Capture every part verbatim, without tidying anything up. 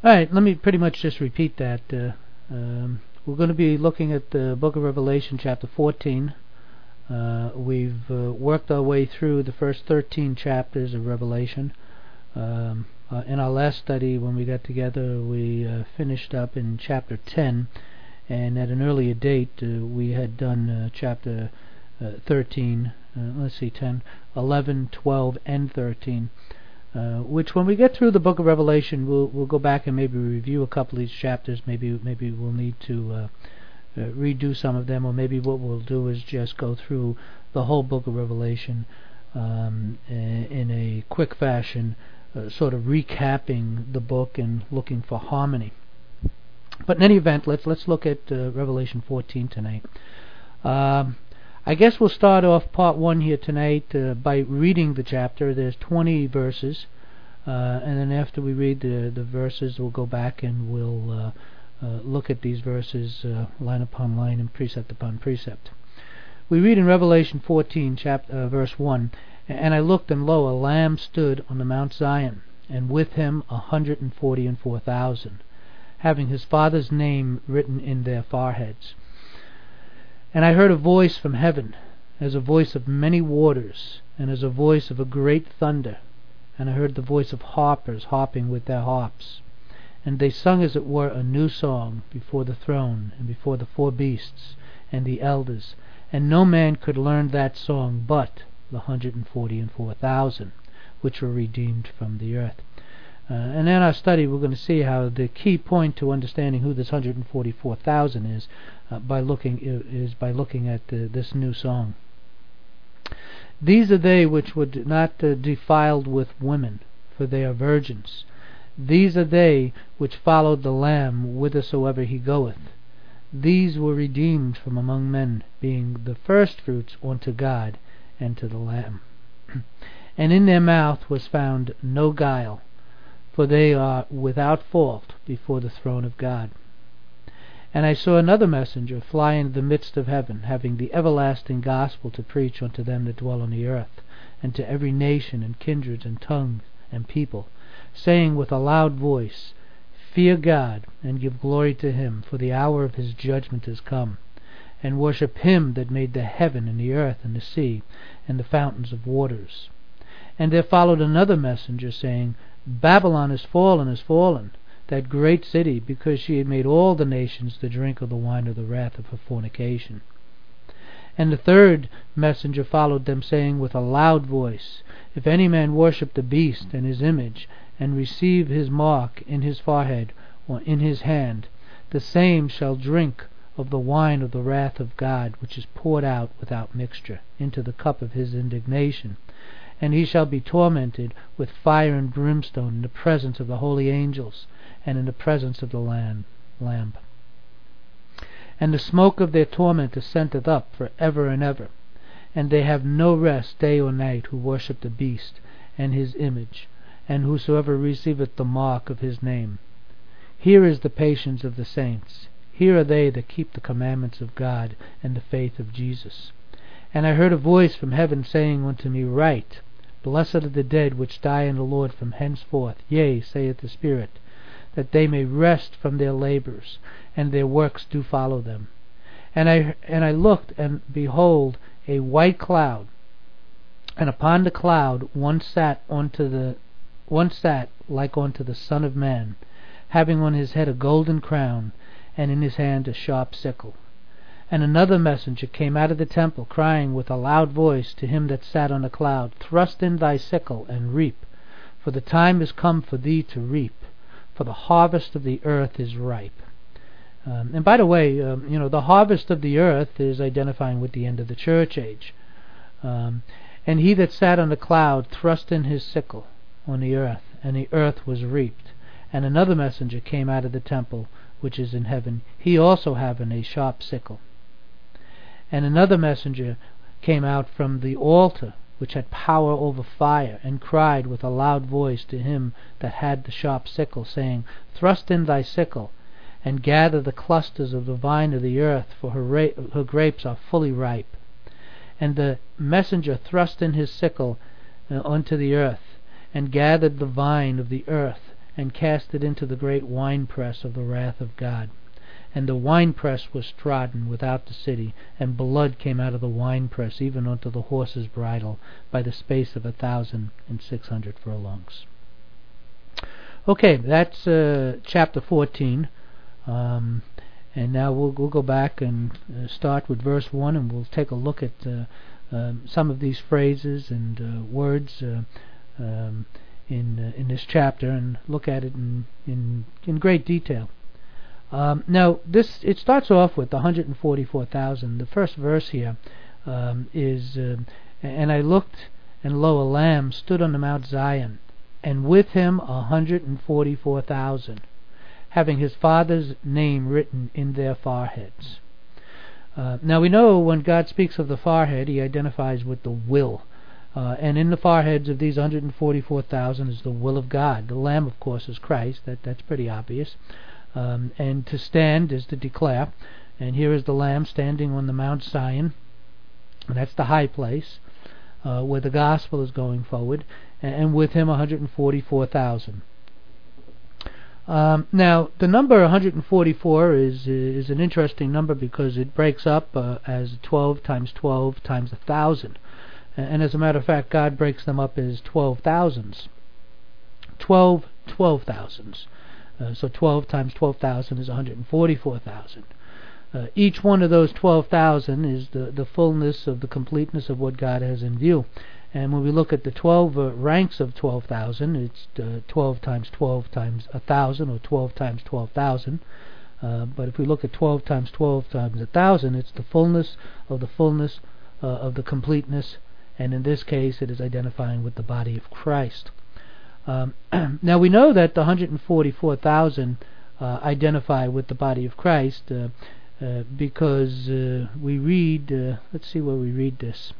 Alright, let me pretty much just repeat that. Uh, um, we're going to be looking at the book of Revelation, chapter fourteen. Uh, we've uh, worked our way through the first thirteen chapters of Revelation. Um, uh, in our last study, when we got together, we uh, finished up in chapter ten, and at an earlier date, uh, we had done uh, chapter uh, thirteen, uh, let's see, ten, eleven, twelve, and thirteen. Uh, which, when we get through the book of Revelation, we'll we'll go back and maybe review a couple of these chapters. Maybe maybe we'll need to uh, uh, redo some of them, or maybe what we'll do is just go through the whole book of Revelation um, in a quick fashion, uh, sort of recapping the book and looking for harmony. But in any event, let's let's look at uh, Revelation fourteen tonight. Um, I guess we'll start off part one here tonight uh, by reading the chapter. There's twenty verses, uh, and then after we read the the verses, we'll go back and we'll uh, uh, look at these verses uh, line upon line and precept upon precept. We read in Revelation fourteen, chapter, uh, verse one, "And I looked, and lo, a Lamb stood on the Mount Zion, and with him a hundred and forty and four thousand, having his Father's name written in their foreheads. And I heard a voice from heaven, as a voice of many waters, and as a voice of a great thunder. And I heard the voice of harpers harping with their harps. And they sung as it were a new song before the throne, and before the four beasts, and the elders. And no man could learn that song but the hundred and forty and four thousand, which were redeemed from the earth." Uh, and in our study, we're going to see how the key point to understanding who this one hundred forty-four thousand is uh, by looking is by looking at uh, this new song. "These are they which were not uh, defiled with women, for they are virgins. These are they which followed the Lamb whithersoever he goeth. These were redeemed from among men, being the firstfruits unto God and to the Lamb. And in their mouth was found no guile, for they are without fault before the throne of God. And I saw another messenger fly into the midst of heaven, having the everlasting gospel to preach unto them that dwell on the earth, and to every nation and kindred and tongue and people, saying with a loud voice, Fear God, and give glory to him, for the hour of his judgment is come. And worship him that made the heaven and the earth and the sea, and the fountains of waters. And there followed another messenger, saying, Babylon is fallen, is fallen, that great city, because she had made all the nations to drink of the wine of the wrath of her fornication. And the third messenger followed them, saying with a loud voice, If any man worship the beast and his image, and receive his mark in his forehead or in his hand, the same shall drink of the wine of the wrath of God, which is poured out without mixture into the cup of his indignation. And he shall be tormented with fire and brimstone in the presence of the holy angels, and in the presence of the Lamb. Lamb. And the smoke of their torment ascendeth up for ever and ever. And they have no rest day or night who worship the beast and his image, and whosoever receiveth the mark of his name. Here is the patience of the saints. Here are they that keep the commandments of God and the faith of Jesus. And I heard a voice from heaven saying unto me, Write, Blessed are the dead which die in the Lord from henceforth, yea, saith the Spirit, that they may rest from their labors, and their works do follow them. And I and I looked, and behold, a white cloud, and upon the cloud one sat unto the one sat like unto the Son of Man, having on his head a golden crown, and in his hand a sharp sickle. And another messenger came out of the temple, crying with a loud voice to him that sat on the cloud, Thrust in thy sickle, and reap, for the time is come for thee to reap, for the harvest of the earth is ripe. Um, and by the way, um, you know, the harvest of the earth is identifying with the end of the church age. Um, and he that sat on the cloud thrust in his sickle on the earth, and the earth was reaped. And another messenger came out of the temple, which is in heaven, he also having a sharp sickle. And another messenger came out from the altar, which had power over fire, and cried with a loud voice to him that had the sharp sickle, saying, Thrust in thy sickle, and gather the clusters of the vine of the earth, for her, ra- her grapes are fully ripe. And the messenger thrust in his sickle uh, unto the earth, and gathered the vine of the earth, and cast it into the great winepress of the wrath of God. And the winepress was trodden without the city, and blood came out of the winepress even unto the horse's bridle, by the space of a thousand and six hundred furlongs. Okay, that's uh, chapter fourteen. Um, and now we'll, we'll go back and uh, start with verse one, and we'll take a look at uh, um, some of these phrases and uh, words uh, um, in uh, in this chapter, and look at it in in, in great detail. Um, now, this it starts off with one hundred forty-four thousand. The first verse here um, is, uh, and I looked, and lo, a lamb stood on the Mount Zion, and with him one hundred forty-four thousand, having his father's name written in their foreheads. Uh, now we know when God speaks of the forehead, he identifies with the will. Uh, and in the foreheads of these one hundred forty-four thousand is the will of God. The Lamb, of course, is Christ. That That's pretty obvious. Um, and to stand is to declare. And here is the Lamb standing on the Mount Zion. And that's the high place uh, where the gospel is going forward. And, and with him one hundred forty-four thousand. Um, now, the number one hundred forty-four is is an interesting number because it breaks up uh, as twelve times twelve times one thousand. And as a matter of fact, God breaks them up as twelve thousands. twelve twelve thousands. Uh, so twelve times twelve thousand is one hundred forty-four thousand. Uh, each one of those twelve thousand is the, the fullness of the completeness of what God has in view. And when we look at the twelve uh, ranks of twelve thousand, it's uh, twelve times twelve times one thousand, or twelve times twelve thousand. Uh, but if we look at twelve times twelve times one thousand, it's the fullness of the fullness uh, of the completeness. And in this case, it is identifying with the body of Christ. Um, now we know that the one hundred forty-four thousand uh, identify with the body of Christ uh, uh, because uh, we read, uh, let's see where we read this.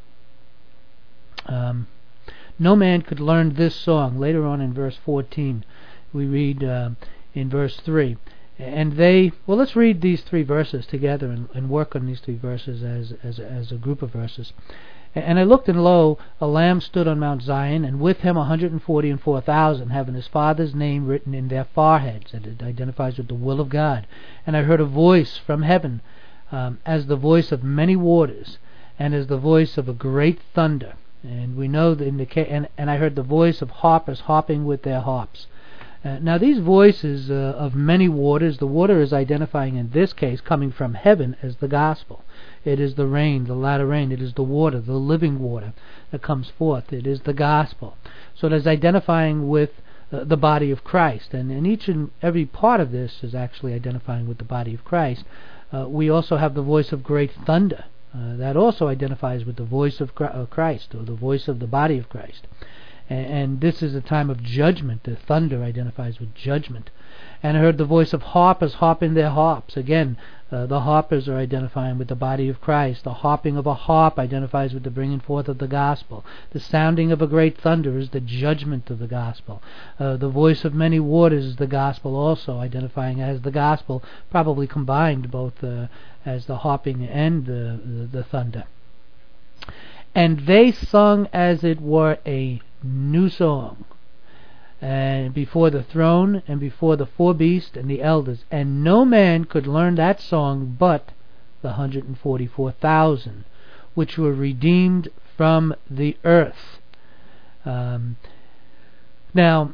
Um, no man could learn this song. Later on in verse fourteen, we read uh, in verse three. And they, well, let's read these three verses together and, and work on these three verses as, as, as a group of verses. And I looked, and lo, a lamb stood on Mount Zion, and with him one hundred forty-four thousand, having his father's name written in their foreheads. And it identifies with the will of God. And I heard a voice from heaven, um, as the voice of many waters, and as the voice of a great thunder. And we know that in the ca- and, and I heard the voice of harpers harping with their harps. Uh, now these voices uh, of many waters, the water is identifying in this case coming from heaven as the gospel. It is the rain, the latter rain. It is the water, the living water that comes forth. It is the gospel. So it is identifying with uh, the body of Christ. And, and each and every part of this is actually identifying with the body of Christ. Uh, we also have the voice of great thunder. Uh, that also identifies with the voice of Christ, or the voice of the body of Christ. And, and this is a time of judgment. The thunder identifies with judgment. And I heard the voice of harpers harping their harps. Again, uh, the harpers are identifying with the body of Christ. The harping of a harp identifies with the bringing forth of the gospel. The sounding of a great thunder is the judgment of the gospel. Uh, the voice of many waters is the gospel also, identifying as the gospel, probably combined both uh, as the harping and the, the, the thunder. And they sung as it were a new song, and before the throne, and before the four beasts and the elders, and no man could learn that song but the one hundred forty-four thousand, which were redeemed from the earth. Um, now,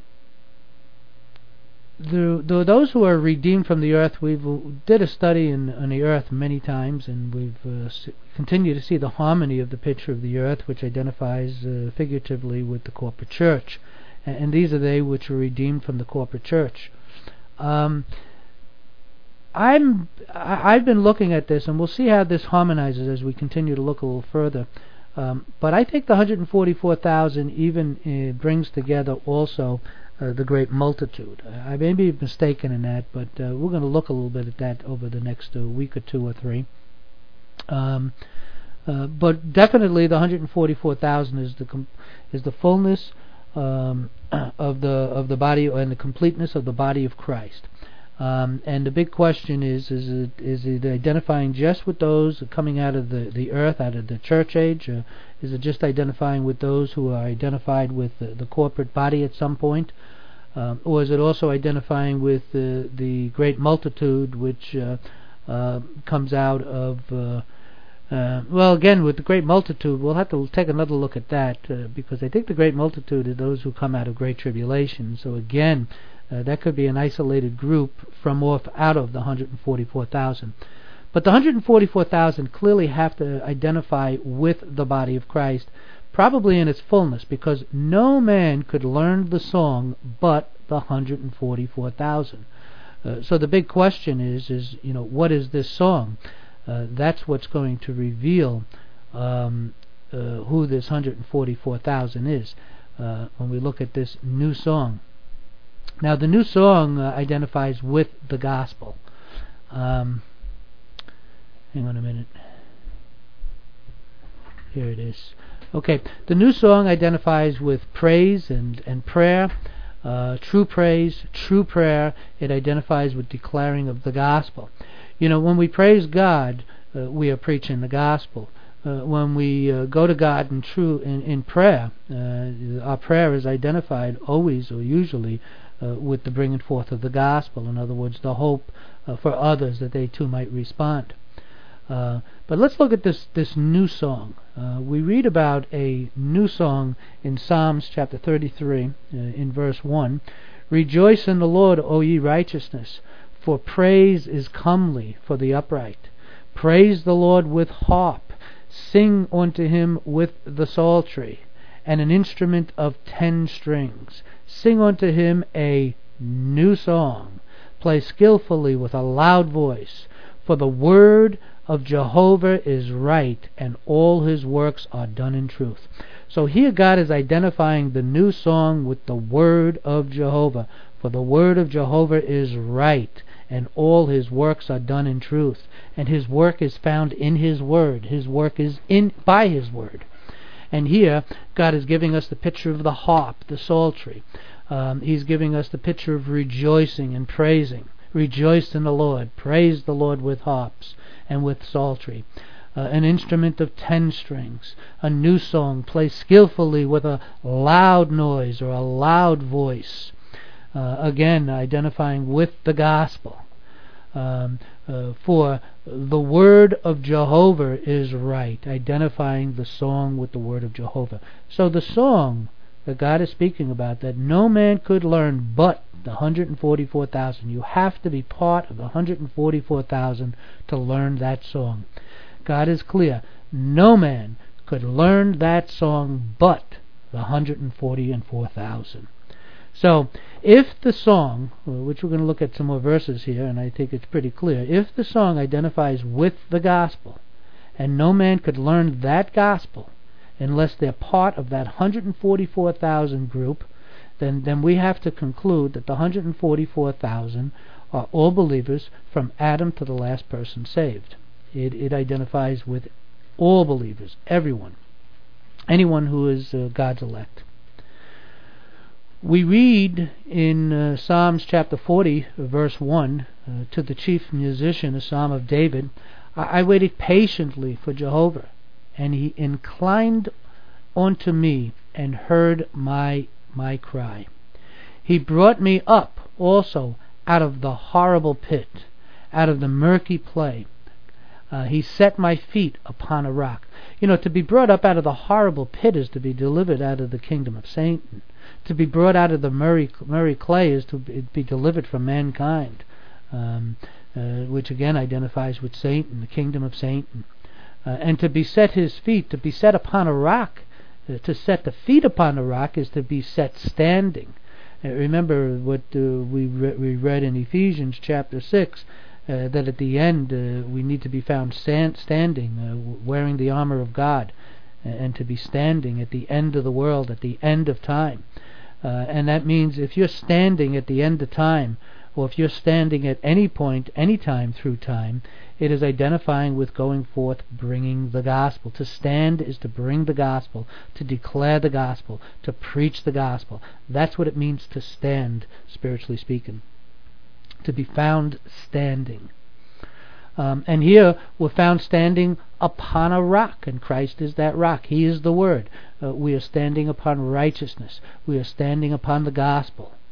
the, the, those who are redeemed from the earth, we did a study in, on the earth many times, and we've uh, continue to see the harmony of the picture of the earth, which identifies uh, figuratively with the corporate church. And these are they which are redeemed from the corporate church. Um, I'm, I, I've been looking at this, and we'll see how this harmonizes as we continue to look a little further. Um, but I think the one hundred forty-four thousand even uh, brings together also uh, the great multitude. I may be mistaken in that, but uh, we're going to look a little bit at that over the next uh, week or two or three. Um, uh, but definitely the one hundred forty-four thousand is the com- is the fullness Um, of the of the body and the completeness of the body of Christ. Um, and the big question is: is it is it identifying just with those coming out of the, the earth, out of the church age? Uh, is it just identifying with those who are identified with the, the corporate body at some point? Um, or is it also identifying with uh, the great multitude which uh, uh, comes out of, uh, uh, well, again, with the great multitude, we'll have to take another look at that, uh, because I think the great multitude are those who come out of great tribulation. So again, uh, that could be an isolated group from off out of the one hundred forty-four thousand. But the one hundred forty-four thousand clearly have to identify with the body of Christ, probably in its fullness, because no man could learn the song but the one hundred forty-four thousand. Uh, so the big question is, is you know, what is this song? Uh, that's what's going to reveal um, uh, who this one hundred forty-four thousand is uh, when we look at this new song. Now, the new song uh, identifies with the gospel. Um, hang on a minute. Here it is. Okay, the new song identifies with praise and, and prayer, uh, true praise, true prayer. It identifies with declaring of the gospel. You know, when we praise God, uh, we are preaching the gospel. Uh, when we uh, go to God in true in, in prayer, uh, our prayer is identified always or usually uh, with the bringing forth of the gospel. In other words, the hope uh, for others that they too might respond. Uh, but let's look at this this new song. Uh, we read about a new song in Psalms chapter thirty-three, uh, in verse one. Rejoice in the Lord, O ye righteousness, for praise is comely for the upright. Praise the Lord with harp. Sing unto him with the psaltery, and an instrument of ten strings. Sing unto him a new song. Play skillfully with a loud voice. For the word of Jehovah is right, and all his works are done in truth. So here God is identifying the new song with the word of Jehovah. For the word of Jehovah is right, and all his works are done in truth. And his work is found in his word. His work is in by his word. And here God is giving us the picture of the harp, the psaltery. Um, he's giving us the picture of rejoicing and praising. Rejoice in the Lord. Praise the Lord with harps and with psaltery. Uh, an instrument of ten strings. A new song. Play skillfully with a loud noise or a loud voice. Uh, again, identifying with the gospel. Um, uh, for the word of Jehovah is right. Identifying the song with the word of Jehovah. So the song that God is speaking about, that no man could learn but the one hundred forty-four thousand. You have to be part of the one hundred forty-four thousand to learn that song. God is clear. No man could learn that song but the one hundred forty-four thousand. So, if the song, which we're going to look at some more verses here, and I think it's pretty clear, if the song identifies with the gospel, and no man could learn that gospel unless they're part of that one hundred forty-four thousand group, then, then we have to conclude that the one hundred forty-four thousand are all believers from Adam to the last person saved. It, it identifies with all believers, everyone, anyone who is uh, God's elect. We read in uh, Psalms chapter forty, verse one, uh, to the chief musician, a psalm of David, I, I waited patiently for Jehovah, and he inclined unto me and heard my my cry. He brought me up also out of the horrible pit, out of the murky clay. Uh, he set my feet upon a rock. You know, to be brought up out of the horrible pit is to be delivered out of the kingdom of Satan. To be brought out of the murky, murky clay is to be, be delivered from mankind, um, uh, which again identifies with Satan, the kingdom of Satan. Uh, and to be set his feet, to be set upon a rock, uh, to set the feet upon a rock is to be set standing. Uh, remember what uh, we, re- we read in Ephesians chapter six, uh, that at the end uh, we need to be found stand- standing, uh, wearing the armor of God, and to be standing at the end of the world, at the end of time. Uh, and that means if you're standing at the end of time, or if you're standing at any point, any time through time, it is identifying with going forth, bringing the gospel. To stand is to bring the gospel, to declare the gospel, to preach the gospel. That's what it means to stand, spiritually speaking. To be found standing. Um, and here we're found standing upon a rock, and Christ is that rock. He is the Word. Uh, we are standing upon righteousness. We are standing upon the gospel.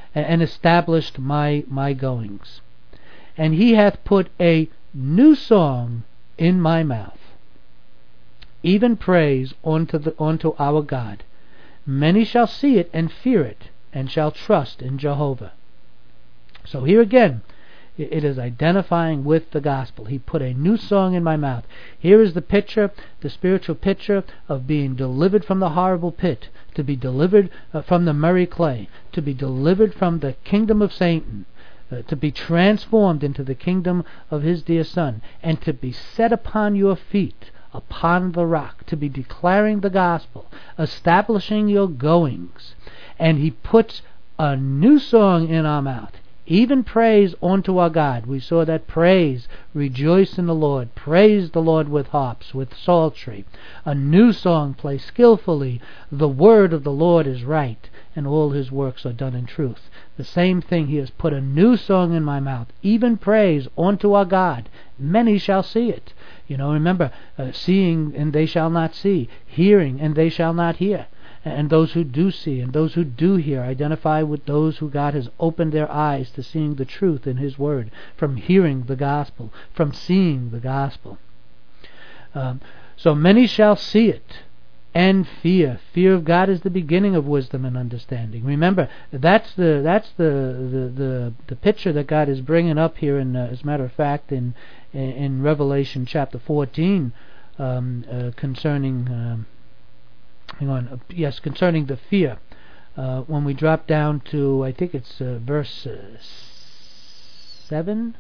and established my my goings. And he hath put a new song in my mouth, even praise unto the unto our God. Many shall see it and fear it, and shall trust in Jehovah. So here again, it is identifying with the gospel. He put a new song in my mouth. Here is the picture, the spiritual picture of being delivered from the horrible pit, to be delivered uh, from the merry clay, to be delivered from the kingdom of Satan, uh, to be transformed into the kingdom of his dear Son, and to be set upon your feet upon the rock, to be declaring the gospel, establishing your goings. And he puts a new song in our mouth, even praise unto our God. We saw that praise, rejoice in the Lord, praise the Lord with harps, with psaltery. A new song, play skillfully. The word of the Lord is right, and all his works are done in truth. The same thing, he has put a new song in my mouth, even praise unto our God. Many shall see it. You know, remember, uh, seeing and they shall not see, hearing and they shall not hear. And those who do see and those who do hear identify with those who God has opened their eyes to seeing the truth in his word, from hearing the gospel, from seeing the gospel. Um, so many shall see it and fear. Fear of God is the beginning of wisdom and understanding. Remember, that's the that's the the the, the picture that God is bringing up here. In uh, as a matter of fact, in in, in Revelation chapter fourteen, um, uh, concerning. Um, Hang on. Uh, yes, concerning the fear. Uh, when we drop down to, I think it's uh, verse uh, seven.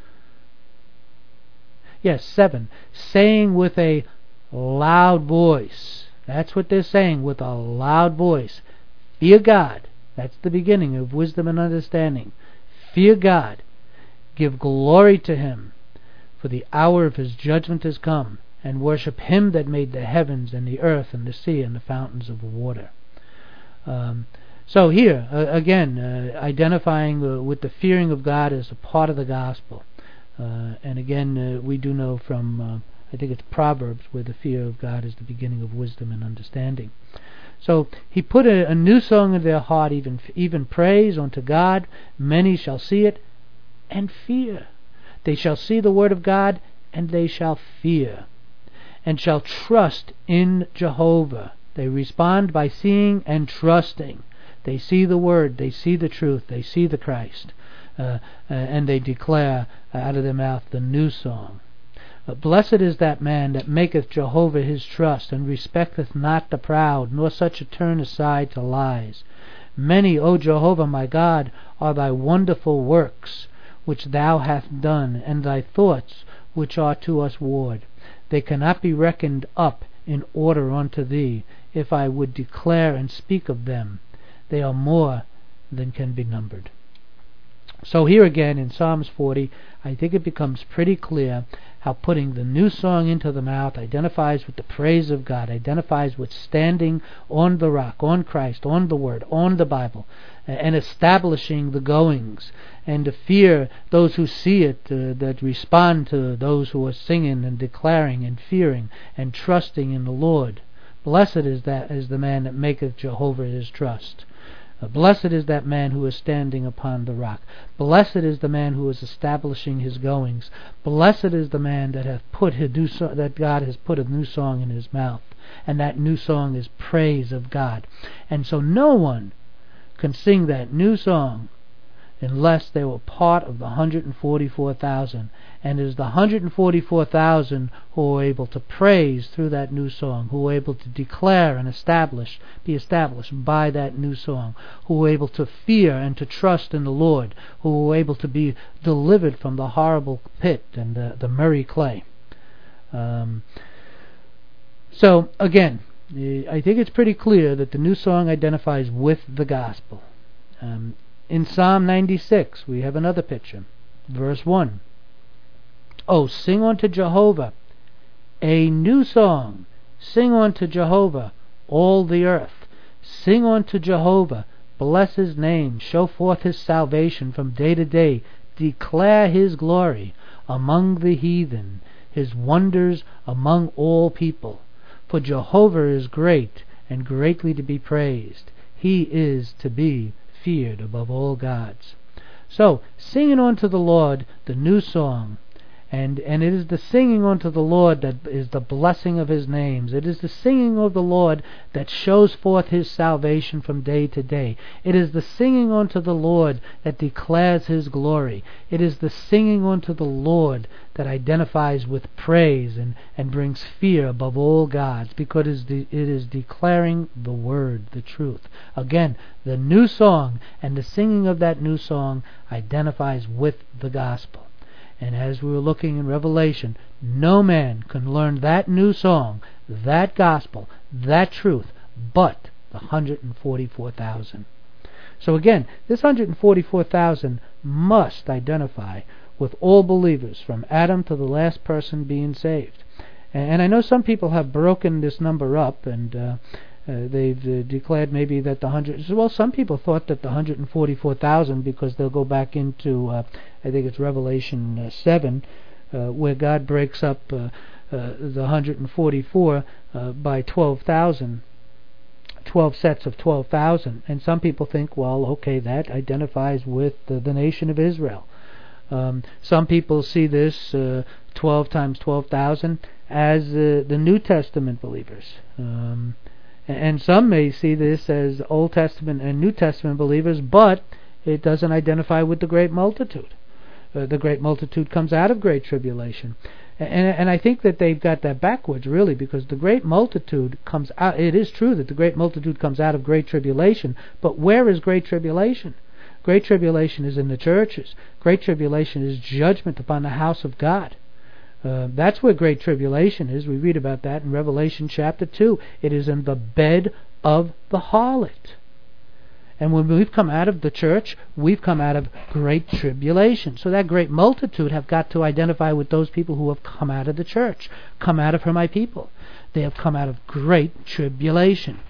Yes, seven. Saying with a loud voice. That's what they're saying, with a loud voice. Fear God. That's the beginning of wisdom and understanding. Fear God. Give glory to him, for the hour of his judgment is come. And worship him that made the heavens and the earth and the sea and the fountains of water. Um, so here, uh, again, uh, identifying uh, with the fearing of God as a part of the gospel. Uh, and again, uh, we do know from, uh, I think it's Proverbs, where the fear of God is the beginning of wisdom and understanding. So he put a, a new song in their heart, even even praise unto God. Many shall see it and fear. They shall see the word of God, and they shall fear, and shall trust in Jehovah. They respond by seeing and trusting. They see the word, they see the truth, they see the Christ, uh, uh, and they declare out of their mouth the new song. Uh, Blessed is that man that maketh Jehovah his trust, and respecteth not the proud, nor such a turn aside to lies. Many, O Jehovah my God, are thy wonderful works, which thou hast done, and thy thoughts, which are to us ward. They cannot be reckoned up in order unto thee, if I would declare and speak of them. They are more than can be numbered. So here again in Psalms forty, I think it becomes pretty clear how putting the new song into the mouth identifies with the praise of God, identifies with standing on the rock, on Christ, on the Word, on the Bible, and establishing the goings, and to fear those who see it, uh, that respond to those who are singing and declaring and fearing and trusting in the Lord. Blessed is that is the man that maketh Jehovah his trust. Uh, blessed is that man who is standing upon the rock. Blessed is the man who is establishing his goings. Blessed is the man that hath put his new so- that God has put a new song in his mouth, and that new song is praise of God. And so no one can sing that new song unless they were part of the one hundred forty-four thousand. And it is the one hundred forty-four thousand who are able to praise through that new song, who are able to declare and establish, be established by that new song, who are able to fear and to trust in the Lord, who are able to be delivered from the horrible pit and the, the merry clay. Um, so again, I think it's pretty clear that the new song identifies with the gospel. Um, in Psalm ninety-six, we have another picture. Verse one. Oh, sing unto Jehovah a new song. Sing unto Jehovah all the earth. Sing unto Jehovah, bless his name. Show forth his salvation from day to day. Declare his glory among the heathen, his wonders among all people. For Jehovah is great and greatly to be praised. He is to be feared above all gods. So, singing unto the Lord the new song, and and it is the singing unto the Lord that is the blessing of his names. It is the singing of the Lord that shows forth his salvation from day to day. It is the singing unto the Lord that declares his glory. It is the singing unto the Lord that identifies with praise and, and brings fear above all gods, because it is, the, it is declaring the word, the truth. Again, the new song and the singing of that new song identifies with the gospel. And as we were looking in Revelation, no man can learn that new song, that gospel, that truth, but the one hundred forty-four thousand. So again, this one hundred forty-four thousand must identify with all believers, from Adam to the last person being saved. And I know some people have broken this number up, and uh, Uh, they've uh, declared maybe that the one hundred... Well, some people thought that the one hundred forty-four thousand, because they'll go back into, uh, I think it's Revelation uh, seven, uh, where God breaks up uh, uh, the one hundred forty-four uh, by twelve thousand, twelve sets of twelve thousand. And some people think, well, okay, that identifies with uh, the nation of Israel. Um, some people see this uh, twelve times twelve thousand as uh, the New Testament believers. Um, And some may see this as Old Testament and New Testament believers, but it doesn't identify with the great multitude. Uh, the great multitude comes out of great tribulation. And, and I think that they've got that backwards, really, because the great multitude comes out... It is true that the great multitude comes out of great tribulation, but where is great tribulation? Great tribulation is in the churches. Great tribulation is judgment upon the house of God. Uh, that's where great tribulation is. We read about that in Revelation chapter two. It is in the bed of the harlot. And when we've come out of the church, we've come out of great tribulation. So that great multitude have got to identify with those people who have come out of the church. Come out of her, my people. They have come out of great tribulation.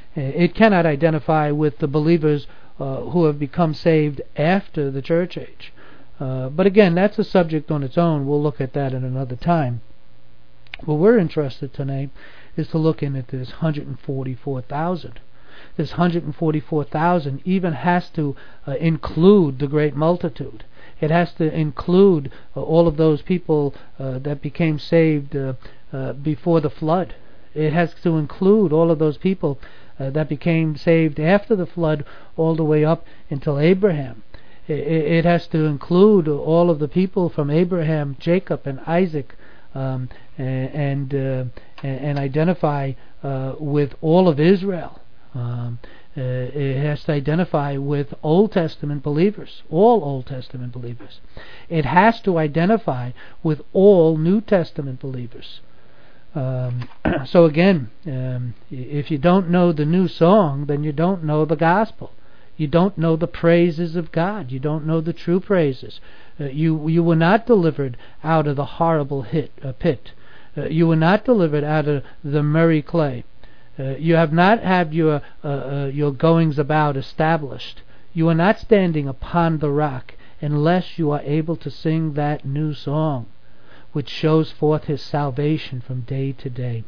It cannot identify with the believers uh, who have become saved after the church age. Uh, but again, that's a subject on its own. We'll look at that at another time. What we're interested tonight is to look in at this one hundred forty-four thousand. This one hundred forty-four thousand even has to uh, include the great multitude. It has to include uh, all of those people uh, that became saved uh, uh, before the flood. It has to include all of those people uh, that became saved after the flood, all the way up until Abraham. It has to include all of the people from Abraham, Jacob, and Isaac, um, and uh, and identify uh, with all of Israel. Um, uh, it has to identify with Old Testament believers, all Old Testament believers. It has to identify with all New Testament believers. Um, so again, um, if you don't know the new song, then you don't know the gospel. You don't know the praises of God. You don't know the true praises. Uh, you you were not delivered out of the horrible hit, uh, pit. Uh, you were not delivered out of the merry clay. Uh, you have not had your uh, uh, your goings about established. You are not standing upon the rock unless you are able to sing that new song, which shows forth his salvation from day to day.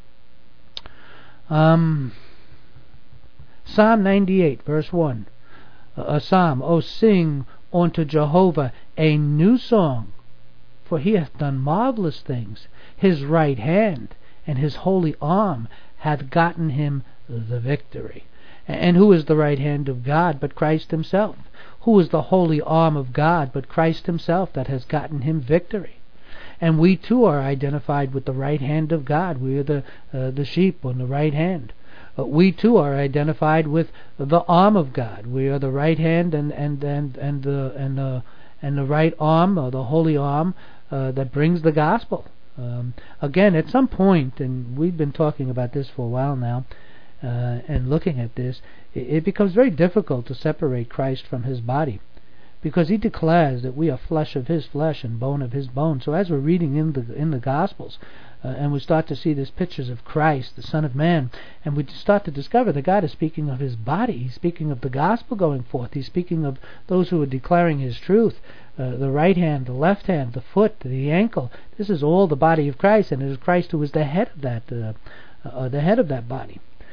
Um... Psalm ninety-eight, verse one. A psalm, O sing unto Jehovah a new song, for he hath done marvelous things. His right hand and his holy arm hath gotten him the victory. And who is the right hand of God but Christ himself? Who is the holy arm of God but Christ himself that has gotten him victory? And we too are identified with the right hand of God. We are the uh, the sheep on the right hand. We too are identified with the arm of God. We are the right hand and and and and the and the and the right arm, or the holy arm, uh, that brings the gospel. Um, again, at some point, and we've been talking about this for a while now, uh, and looking at this, it, it becomes very difficult to separate Christ from his body, because he declares that we are flesh of his flesh and bone of his bone. So as we're reading in the in the Gospels, uh, and we start to see these pictures of Christ, the Son of Man, and we start to discover that God is speaking of his body. He's speaking of the gospel going forth. He's speaking of those who are declaring his truth. Uh, the right hand, the left hand, the foot, the ankle. This is all the body of Christ, and it is Christ who is the head of that, uh, uh, the head of that body.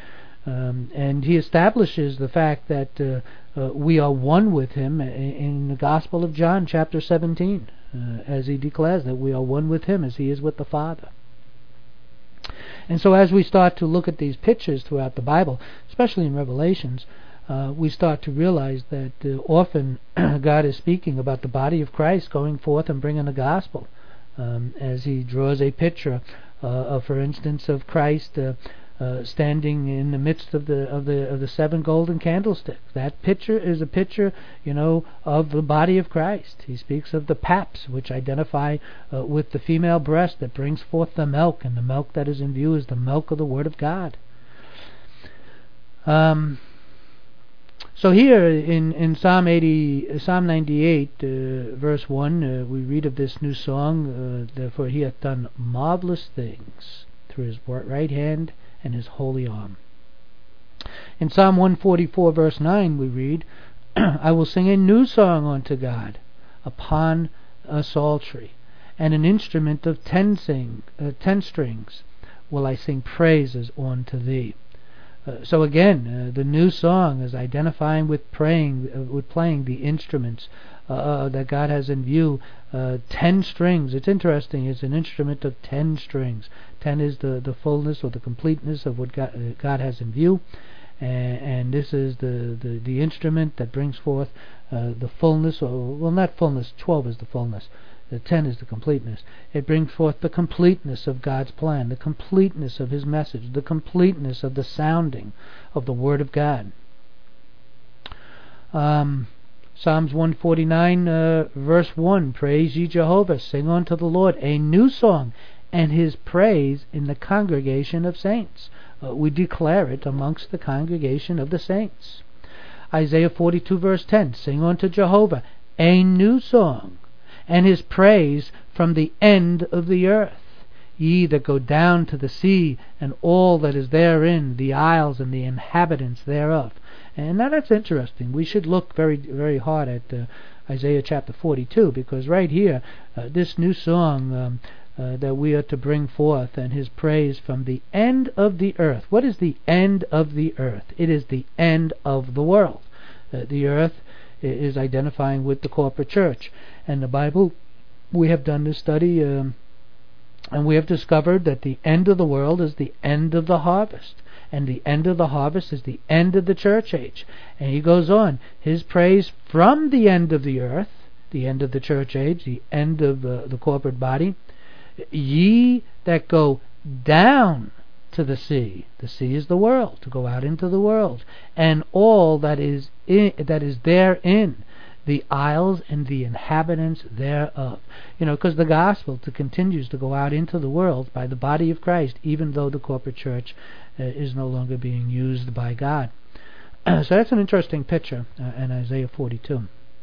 Um, and he establishes the fact that uh, uh, we are one with him in, in the Gospel of John, chapter seventeen, uh, as he declares that we are one with him as he is with the Father. And so as we start to look at these pictures throughout the Bible, especially in Revelations, uh, we start to realize that uh, often God is speaking about the body of Christ going forth and bringing the gospel, um, as he draws a picture, uh, of, for instance, of Christ uh, uh, standing in the midst of the of the of the seven golden candlesticks. That picture is a picture, you know, of the body of Christ. He speaks of the paps, which identify uh, with the female breast that brings forth the milk, and the milk that is in view is the milk of the Word of God. Um, so here in, in Psalm eighty, Psalm ninety-eight, uh, verse one, uh, we read of this new song. Uh, Therefore he hath done marvelous things through his right hand and his holy arm. In Psalm one forty-four, verse nine, we read, I will sing a new song unto God upon a psaltery, and an instrument of ten, sing, uh, ten strings will I sing praises unto thee. Uh, so again, uh, the new song is identifying with praying, uh, with playing the instruments uh, uh, that God has in view. Uh, ten strings. It's interesting. It's an instrument of ten strings. Ten is the, the fullness or the completeness of what God, uh, God has in view, and, and this is the, the, the instrument that brings forth uh, the fullness. Or well, not fullness. Twelve is the fullness. The ten is the completeness. It brings forth the completeness of God's plan, the completeness of his message, the completeness of the sounding of the Word of God. Um, Psalms one forty-nine, uh, verse one, Praise ye Jehovah, sing unto the Lord a new song, and his praise in the congregation of saints. Uh, we declare it amongst the congregation of the saints. Isaiah forty-two, verse ten, Sing unto Jehovah a new song, and his praise from the end of the earth. Ye that go down to the sea, and all that is therein, the isles and the inhabitants thereof. And now that's interesting. We should look very, very hard at uh, Isaiah chapter forty-two, because right here, uh, this new song um, uh, that we are to bring forth, and his praise from the end of the earth. What is the end of the earth? It is the end of the world. Uh, the earth is identifying with the corporate church. And the Bible, we have done this study, um, and we have discovered that the end of the world is the end of the harvest. And the end of the harvest is the end of the church age. And he goes on, his praise from the end of the earth, the end of the church age, the end of uh, the corporate body. Ye that go down to the sea. The sea is the world, to go out into the world. And all that is in, that is therein, the isles and the inhabitants thereof. You know, because the gospel to continues to go out into the world by the body of Christ, even though the corporate church uh, is no longer being used by God. So that's an interesting picture uh, in Isaiah forty-two.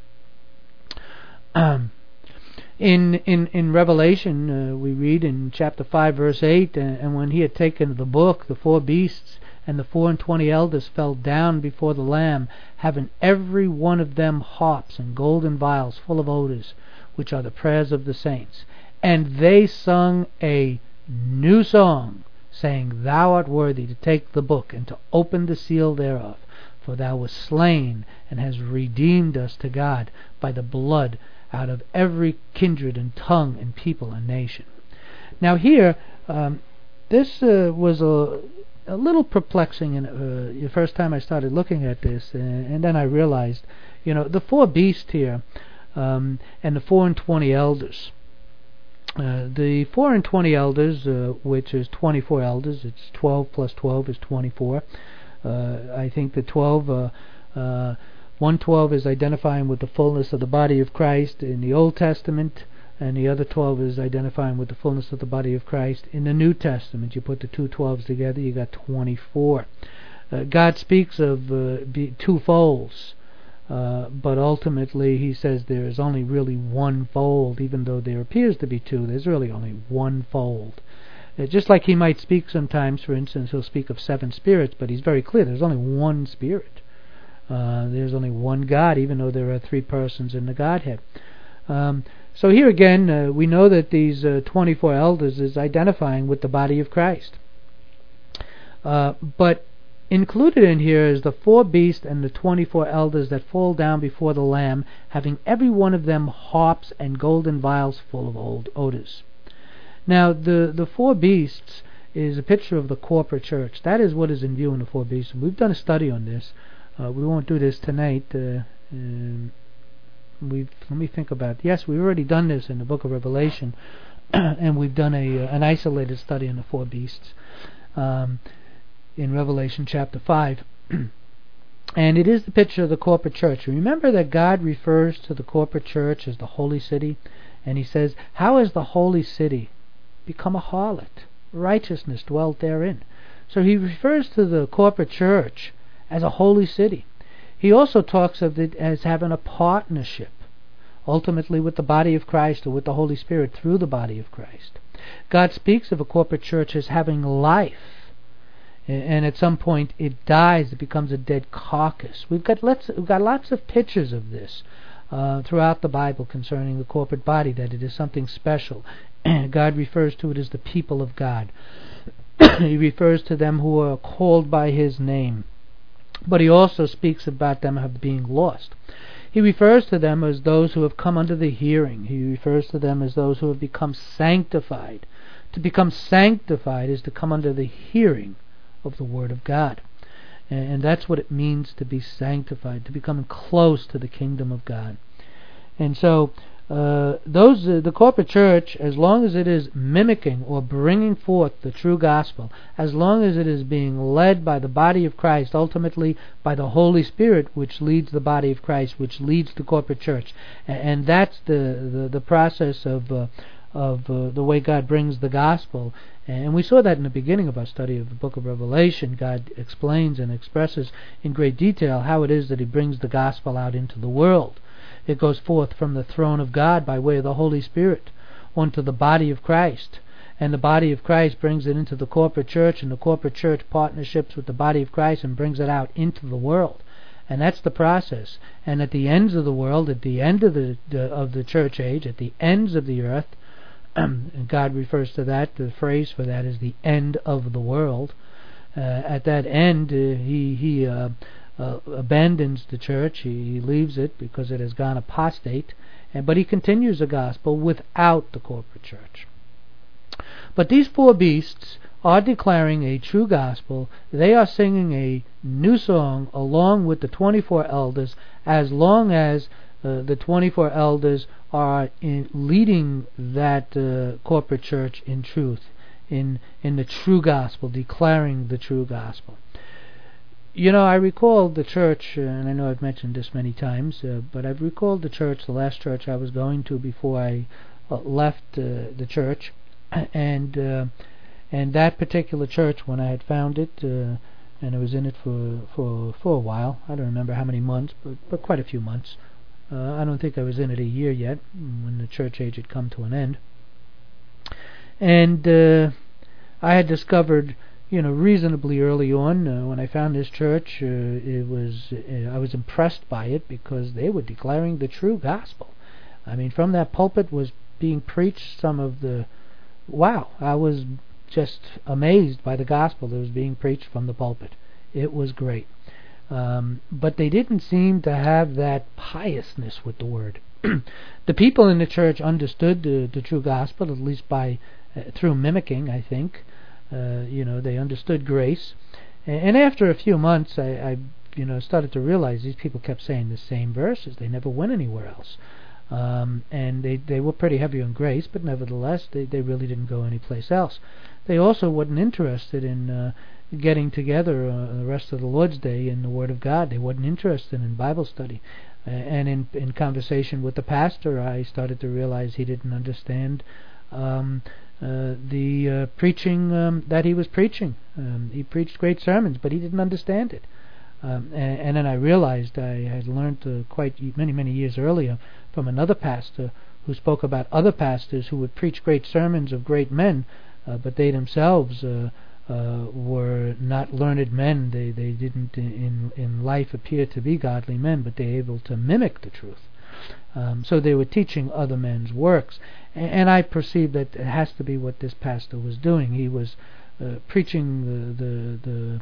Um, in in in Revelation, uh, we read in chapter five, verse eight, uh, and when he had taken the book, the four beasts and the four and twenty elders fell down before the Lamb, having every one of them harps and golden vials full of odors, which are the prayers of the saints. And they sung a new song, saying, Thou art worthy to take the book and to open the seal thereof, for thou wast slain and hast redeemed us to God by the blood out of every kindred and tongue and people and nation. Now here, um, this uh, was a a little perplexing in, uh, the first time I started looking at this, and, and then I realized, you know, the four beasts here, um, and the four and twenty elders. Uh, the four and twenty elders, uh, which is twenty-four elders, it's twelve plus twelve is twenty-four. Uh, I think the twelve, uh, uh, one twelve is identifying with the fullness of the body of Christ in the Old Testament, and the other twelve is identifying with the fullness of the body of Christ in the New Testament. You put the two twelves together, you got twenty-four. Uh, God speaks of uh, be two folds, uh, but ultimately he says there is only really one fold, even though there appears to be two. There's really only one fold. Uh, just like he might speak sometimes, for instance, he'll speak of seven spirits, but he's very clear, there's only one spirit. Uh, there's only one God, even though there are three persons in the Godhead. Um, so here again, uh, we know that these uh, twenty-four elders is identifying with the body of Christ. Uh, but Included in here is the four beasts and the twenty-four elders that fall down before the Lamb, having every one of them harps and golden vials full of old odors. Now, the, the four beasts is a picture of the corporate church. That is what is in view in the four beasts. We've done a study on this. Uh, we won't do this tonight. Uh, um, we've let me think about it. Yes, we've already done this in the book of Revelation, and we've done a uh, an isolated study on the four beasts um, in Revelation chapter five. And it is the picture of the corporate church. Remember that God refers to the corporate church as the holy city, and he says, how has the holy city become a harlot? Righteousness dwelt therein. So he refers to the corporate church as a holy city. He also talks of it as having a partnership, ultimately with the body of Christ, or with the Holy Spirit through the body of Christ. God speaks of a corporate church as having life, and at some point it dies, it becomes a dead carcass. We've got lots, we've got lots of pictures of this uh, throughout the Bible concerning the corporate body, that it is something special. God refers to it as the people of God. He refers to them who are called by his name. But he also speaks about them as being lost. He refers to them as those who have come under the hearing. He refers to them as those who have become sanctified. To become sanctified is to come under the hearing of the Word of God. And that's what it means to be sanctified, to become close to the kingdom of God. And so, Uh, those uh, the corporate church, as long as it is mimicking or bringing forth the true gospel, as long as it is being led by the body of Christ, ultimately by the Holy Spirit, which leads the body of Christ, which leads the corporate church, and, and that's the, the the process of uh, of uh, the way God brings the gospel. And we saw that in the beginning of our study of the book of Revelation. God explains and expresses in great detail how it is that he brings the gospel out into the world. It goes forth from the throne of God by way of the Holy Spirit onto the body of Christ. And the body of Christ brings it into the corporate church, and the corporate church partnerships with the body of Christ and brings it out into the world. And that's the process. And at the ends of the world, at the end of the, the of the church age, at the ends of the earth, and God refers to that, the phrase for that is the end of the world. Uh, at that end, uh, he he uh, uh, abandons the church. He, he leaves it because it has gone apostate. And but he continues the gospel without the corporate church. But these four beasts are declaring a true gospel. They are singing a new song along with the twenty-four elders, as long as uh, the twenty-four elders are in leading that uh, corporate church in truth, in in the true gospel, declaring the true gospel. You know, I recall the church, uh, and I know I've mentioned this many times, uh, but I've recalled the church, the last church I was going to before I uh, left uh, the church, and uh, and that particular church, when I had found it, uh, and I was in it for for for a while, I don't remember how many months, but but quite a few months. Uh, I don't think I was in it a year yet, when the church age had come to an end. And uh, I had discovered, you know, reasonably early on, uh, when I found this church, uh, it was uh, I was impressed by it because they were declaring the true gospel. I mean, from that pulpit was being preached some of the, wow, I was just amazed by the gospel that was being preached from the pulpit. It was great. Um, but they didn't seem to have that piousness with the word. The people in the church understood the, the true gospel, at least by uh, through mimicking, I think. Uh, you know, they understood grace. And, and after a few months, I, I, you know, started to realize these people kept saying the same verses. They never went anywhere else. Um, and they, they were pretty heavy on grace, but nevertheless, they, they really didn't go anyplace else. They also weren't interested in uh, getting together uh, the rest of the Lord's Day in the Word of God. They weren't interested in Bible study. Uh, and in, in conversation with the pastor, I started to realize he didn't understand um, uh, the uh, preaching um, that he was preaching. Um, he preached great sermons, but he didn't understand it. Um, and, and then I realized I had learned uh, quite many, many years earlier from another pastor who spoke about other pastors who would preach great sermons of great men, uh, but they themselves uh, uh, were not learned men. They they didn't in in life appear to be godly men, but they were able to mimic the truth. Um, so they were teaching other men's works, and, and I perceived that it has to be what this pastor was doing. He was uh, preaching the the the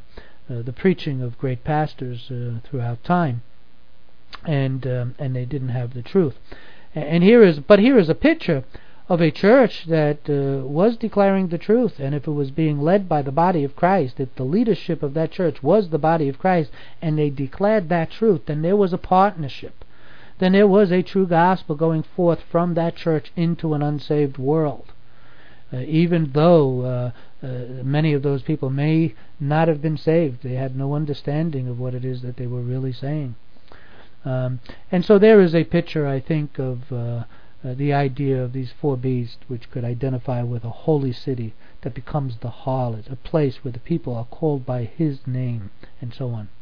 uh, the preaching of great pastors uh, throughout time, and um, and they didn't have the truth. And here is, but here is a picture of a church that uh, was declaring the truth, and if it was being led by the body of Christ, if the leadership of that church was the body of Christ, and they declared that truth, then there was a partnership. Then there was a true gospel going forth from that church into an unsaved world. Uh, even though uh, uh, many of those people may not have been saved, they had no understanding of what it is that they were really saying. Um, and so there is a picture, I think, of uh, uh, the idea of these four beasts, which could identify with a holy city that becomes the harlot, a place where the people are called by his name, and so on.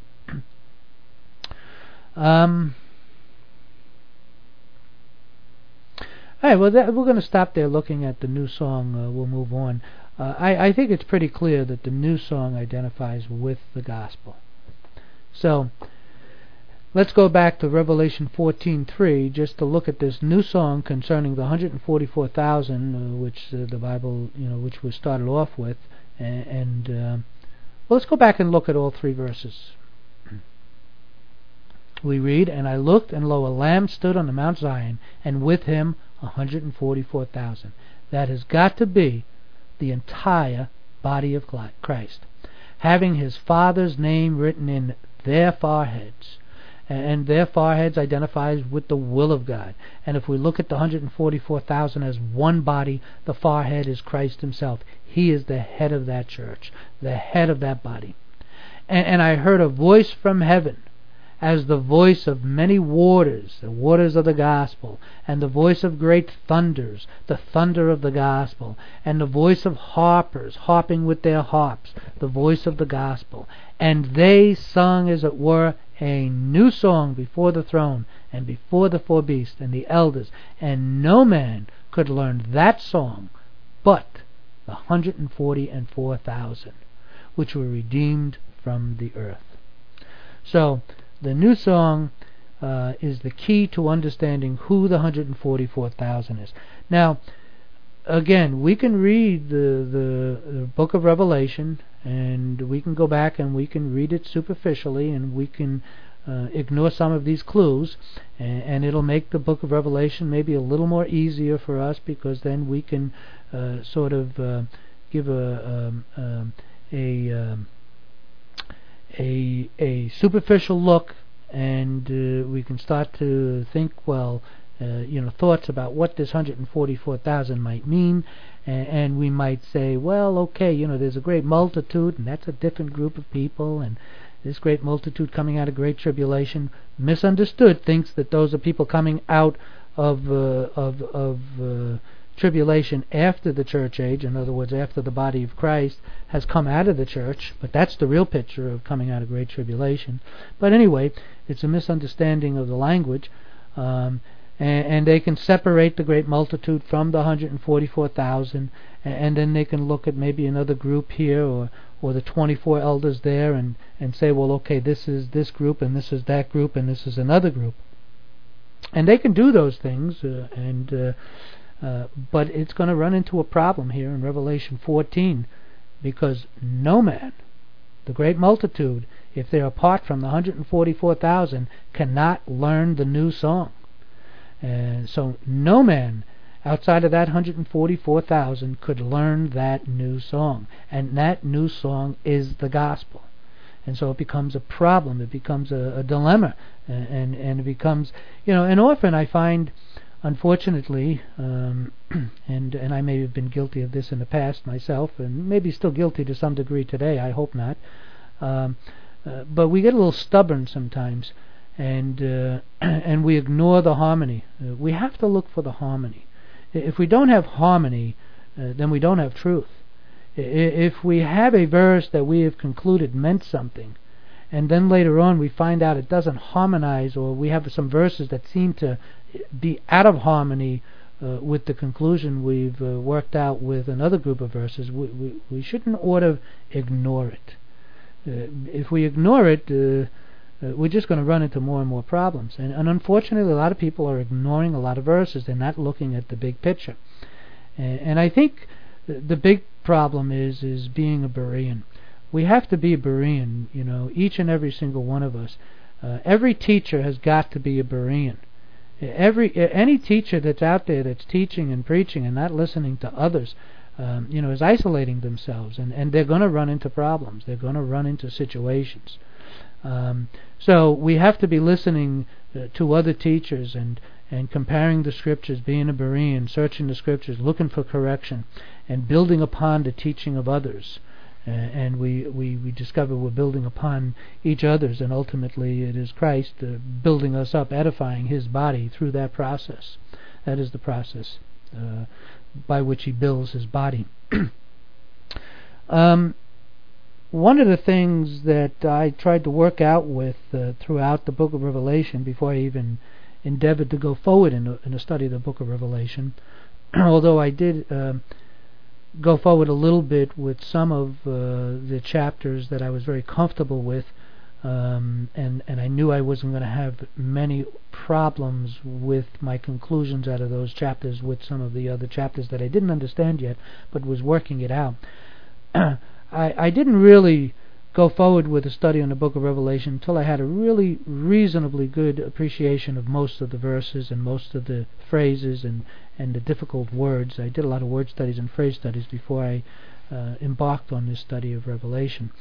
um, all right, well, that, we're going to stop there looking at the new song. Uh, we'll move on. Uh, I, I think it's pretty clear that the new song identifies with the gospel. So let's go back to Revelation fourteen three just to look at this new song concerning the one hundred forty-four thousand, uh, which uh, the Bible, you know, which was started off with, and, and uh, well, let's go back and look at all three verses. We read, "And I looked, and lo, a Lamb stood on the Mount Zion, and with him one hundred forty-four thousand." That has got to be the entire body of Christ, having his Father's name written in their foreheads. And their foreheads identifies with the will of God. And if we look at the one hundred forty-four thousand as one body, the forehead is Christ himself. He is the head of that church, the head of that body. And, and I heard a voice from heaven, as the voice of many waters, the waters of the gospel, and the voice of great thunders, the thunder of the gospel, and the voice of harpers, harping with their harps, the voice of the gospel. And they sung, as it were, a new song before the throne, and before the four beasts, and the elders, and no man could learn that song but the one hundred forty and four thousand, which were redeemed from the earth. So, the new song uh, is the key to understanding who the one hundred forty-four thousand is. Now, again, we can read the, the, the book of Revelation, and we can go back and we can read it superficially, and we can uh, ignore some of these clues, and, and it'll make the book of Revelation maybe a little more easier for us, because then we can uh, sort of uh, give a um, um, a um, a a superficial look, and uh, we can start to think, well, uh, you know, thoughts about what this one hundred forty-four thousand might mean, and, and we might say, well, okay, you know, there's a great multitude, and that's a different group of people, and this great multitude coming out of great tribulation, misunderstood, thinks that those are people coming out of uh, of of uh, tribulation after the church age, in other words, after the body of Christ has come out of the church, but that's the real picture of coming out of great tribulation. But anyway, it's a misunderstanding of the language, um, and, and they can separate the great multitude from the one hundred forty-four thousand, and, and then they can look at maybe another group here, or or the twenty-four elders there, and, and say, well, okay, this is this group, and this is that group, and this is another group. And they can do those things, uh, and uh, Uh, but it's going to run into a problem here in Revelation fourteen, because no man, the great multitude, if they're apart from the one hundred forty-four thousand, cannot learn the new song. And so no man outside of that one hundred forty-four thousand could learn that new song. And that new song is the gospel. And so it becomes a problem. It becomes a, a dilemma. And, and, and it becomes, you know, and often I find, unfortunately, um, and and I may have been guilty of this in the past myself, and maybe still guilty to some degree today, I hope not, um, uh, but we get a little stubborn sometimes, and uh, and we ignore the harmony. Uh, we have to look for the harmony. If we don't have harmony, uh, then we don't have truth. If we have a verse that we have concluded meant something, and then later on we find out it doesn't harmonize, or we have some verses that seem to be out of harmony uh, with the conclusion we've uh, worked out with another group of verses, we, we, we shouldn't ought to ignore it. Uh, if we ignore it, uh, uh, we're just going to run into more and more problems. And, and unfortunately, a lot of people are ignoring a lot of verses. They're not looking at the big picture. And, and I think the big problem is is being a Berean. we have to be a Berean, you know, each and every single one of us. Uh, every teacher has got to be a Berean. Every any teacher that's out there that's teaching and preaching and not listening to others, um, you know, is isolating themselves, and, and they're going to run into problems. They're going to run into situations. Um, so we have to be listening uh, to other teachers and and comparing the scriptures, being a Berean, searching the scriptures, looking for correction, and building upon the teaching of others. Uh, and we, we, we discover we're building upon each other's, and ultimately it is Christ uh, building us up, edifying His body through that process. That is the process uh, by which He builds His body. um, one of the things that I tried to work out with uh, throughout the book of Revelation, before I even endeavored to go forward in a, in a study of the book of Revelation, although I did uh, go forward a little bit with some of uh, the chapters that I was very comfortable with, um, and, and I knew I wasn't going to have many problems with my conclusions out of those chapters with some of the other chapters that I didn't understand yet, but was working it out. I, I didn't really go forward with a study on the book of Revelation until I had a really reasonably good appreciation of most of the verses and most of the phrases and, and the difficult words. I did a lot of word studies and phrase studies before I uh, embarked on this study of Revelation,